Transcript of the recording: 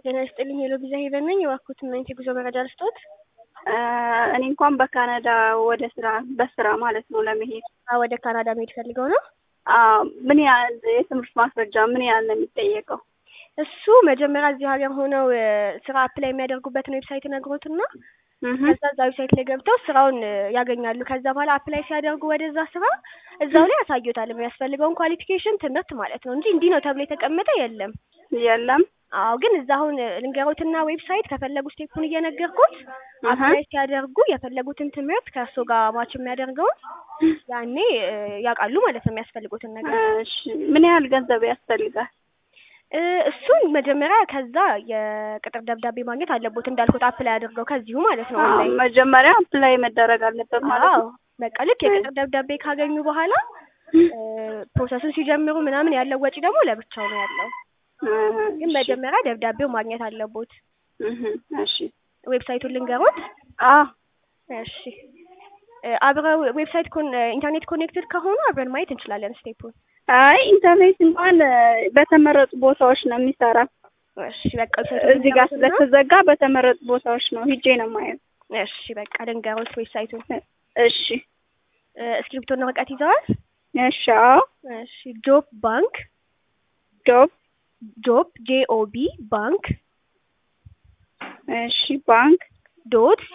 ጤና ይስጥልኝ የሎቢዛ ሄቨን ነኝ። የዋኩትና የጉዞ መረጃ ልስጦት። እኔ እንኳን በካናዳ ወደ ስራ በስራ ማለት ነው ለመሄድ ወደ ካናዳ መሄድ ፈልገው ነው። ምን ያህል የትምህርት ማስረጃ ምን ያህል ነው የሚጠየቀው? እሱ መጀመሪያ እዚህ ሀገር ሆነው ስራ አፕላይ የሚያደርጉበትን ዌብሳይት ነግሮትና ከዛ እዛ ዌብሳይት ላይ ገብተው ስራውን ያገኛሉ። ከዛ በኋላ አፕላይ ሲያደርጉ ወደዛ ስራ እዛው ላይ ያሳዩታል የሚያስፈልገውን ኳሊፊኬሽን ትምህርት ማለት ነው እንጂ እንዲህ ነው ተብሎ የተቀመጠ የለም። አዎ ግን እዛ አሁን ልንገሮትና ዌብሳይት ከፈለጉ ስቴፑን እየነገርኩት አፕላይ ሲያደርጉ የፈለጉትን ትምህርት ከእሱ ጋር ማች የሚያደርገው ያኔ ያውቃሉ ማለት ነው የሚያስፈልጉትን ነገር። እሺ ምን ያህል ገንዘብ ያስፈልጋል? እሱን መጀመሪያ ከዛ የቅጥር ደብዳቤ ማግኘት አለቦት እንዳልኩት አፕላይ አድርገው ከዚሁ ማለት ነው። መጀመሪያ አፕላይ መደረግ አለበት ማለት ነው። በቃ ልክ የቅጥር ደብዳቤ ካገኙ በኋላ ፕሮሰሱን ሲጀምሩ ምናምን ያለው ወጪ ደግሞ ለብቻው ነው ያለው። ግን መጀመሪያ ደብዳቤው ማግኘት አለቦት። እሺ ዌብሳይቱን ልንገሮት? እሺ አብረው ዌብሳይት ኢንተርኔት ኮኔክትድ ከሆኑ አብረን ማየት እንችላለን ስቴፑን። አይ ኢንተርኔት እንኳን በተመረጡ ቦታዎች ነው የሚሰራ። እሺ በቃ እዚህ ጋር ስለተዘጋ በተመረጡ ቦታዎች ነው ሂጄ ነው ማየው። እሺ በቃ ልንገሮት ዌብሳይቱን። እሺ እስክሪፕቶና ወረቀት ይዘዋል? እሺ እሺ ጆብ ባንክ ጆብ JOB ባንክ እሺ ባንክ ዶት